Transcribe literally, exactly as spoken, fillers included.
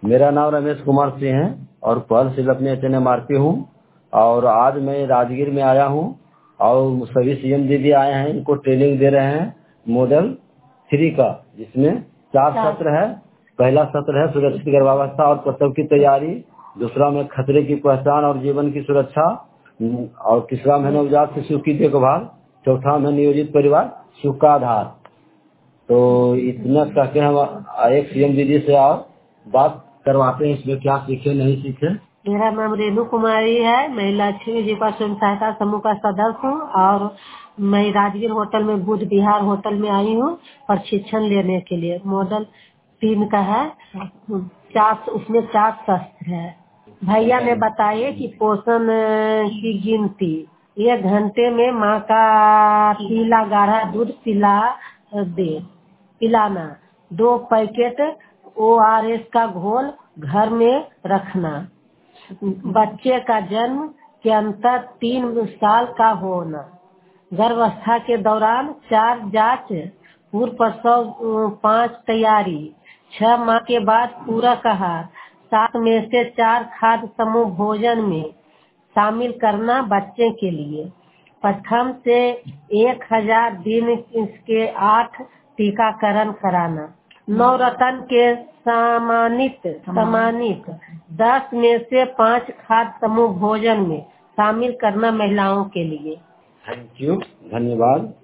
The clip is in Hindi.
मेरा नाम रमेश कुमार सिंह है और पहल से अपने H N M R P हूँ और आज मैं राजगीर में आया हूँ और सभी सीएम दीदी आए हैं, इनको ट्रेनिंग दे रहे हैं मॉडल थ्री का, जिसमें चार सत्र है। पहला सत्र है सुरक्षित गर्भावस्था और प्रसव की तैयारी, दूसरा में खतरे की पहचान और जीवन की सुरक्षा, और तीसरा में नवजात शिशु की देखभाल, चौथा में नियोजित परिवार सुख का आधार। तो इतना करके हम एक सीएम दीदी से और बात करवाते हैं, इसमें क्या सीखे नहीं सीखे। मेरा नाम रेणु कुमारी है, मैं लक्ष्मी जीवा स्वयं सहायता समूह का सदस्य हूँ और मैं राजगीर होटल में बुध विहार होटल में आई हूँ प्रशिक्षण लेने के लिए। मॉडल तीन का है, चार उसमें चार शस्त्र है। भैया ने बताइए कि पोषण की गिनती, एक घंटे में माँ का पीला गाढ़ा दूध पिला दे पिलाना, दो पैकेट ओ आर एस का घोल घर में रखना, बच्चे का जन्म के अंतर तीन साल का होना, गर्भावस्था के दौरान चार जांच, पूर्व प्रसव पाँच तैयारी, छह माह के बाद पूरक आहार, सात में से चार खाद्य समूह भोजन में शामिल करना बच्चे के लिए, प्रथम से एक हजार दिन के आठ टीकाकरण कराना, नौ रतन के सम्मानित सम्मानित दस में से पाँच खाद्य समूह भोजन में शामिल करना महिलाओं के लिए। थैंक यू, धन्यवाद।